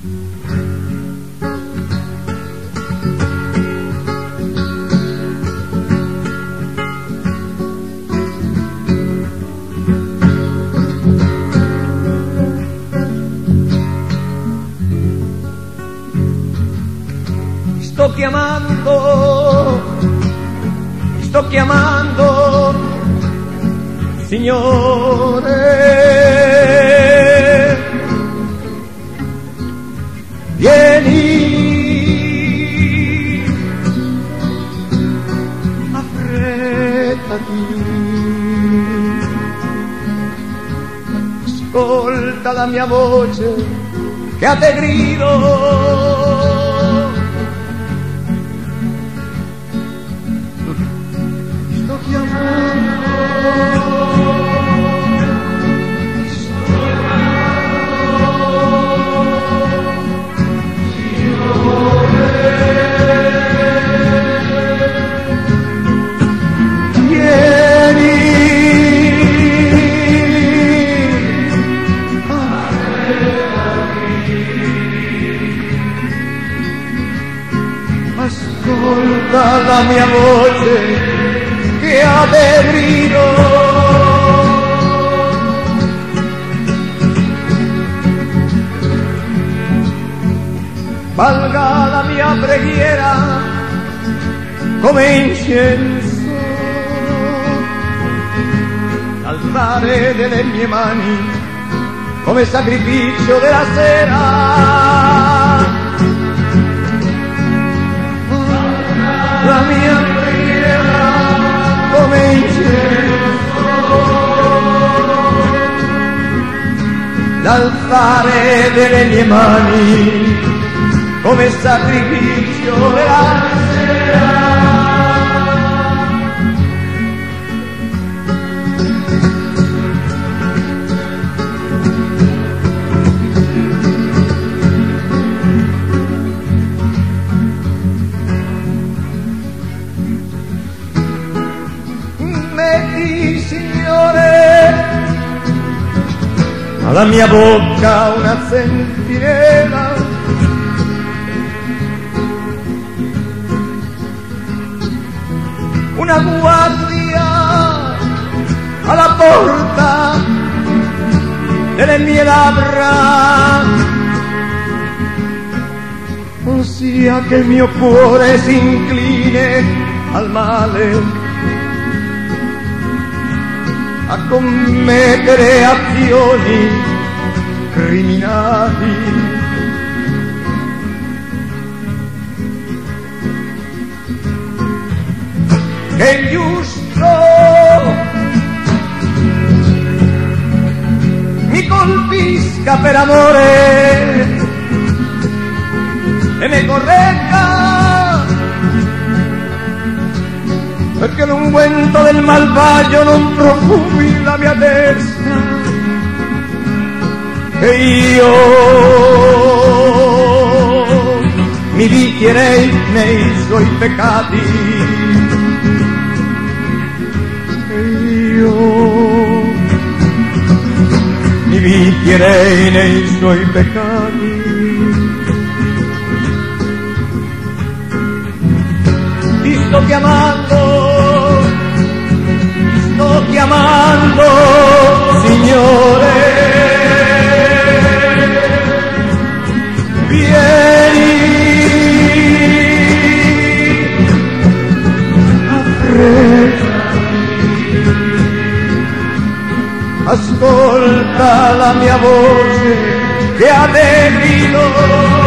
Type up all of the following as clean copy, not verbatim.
sto chiamando, Signore, vieni, affrettati, ascolta la mia voce che a te grido. Ascolta la mia voce che a te grido. Valga la mia preghiera come incenso, l'altare delle mie mani come sacrificio della sera. La mia preghiera come incenso, l'altare delle mie mani come sacrificio della sera. Signore, alla mia bocca una sentinella, una guardia alla porta delle mie labbra, ossia che il mio cuore si incline al male, a commettere azioni criminali. Che il giusto mi colpisca per amore e mi corregga, perché l'unguento del malvagio non profumi la mia testa, e io mi vizzierei nei suoi peccati, e io mi vizzierei nei suoi peccati. Ti sto chiamando, Signore, vieni, affrettati, ascolta la mia voce che a te grido.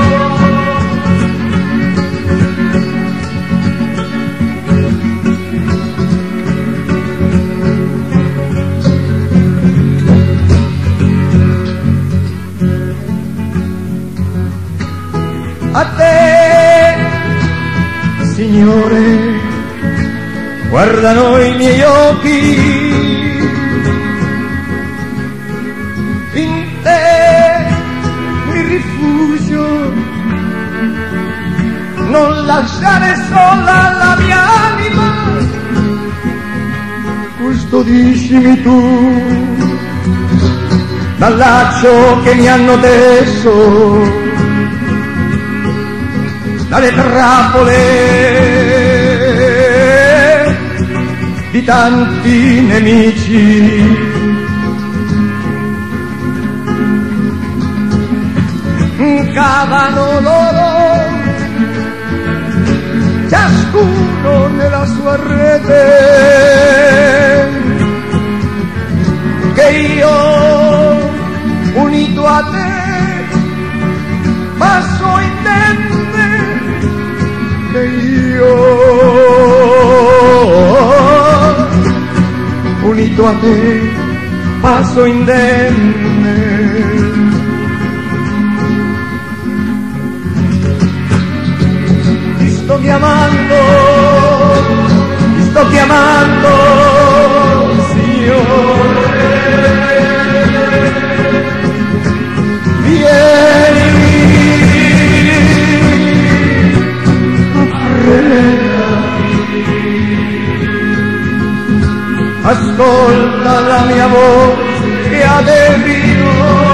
A te, Signore, guardano i miei occhi, in te mi rifugio, non lasciare sola la mia anima, custodiscimi tu dal laccio che mi hanno teso, dalle trappole di tanti nemici. Cavano loro, ciascuno nella sua rete, che io, unito a te, passo indenne, che io, unito a te, passo indenne. Ti sto chiamando, Signore, vieni, ascolta la mia voce che ha del vino.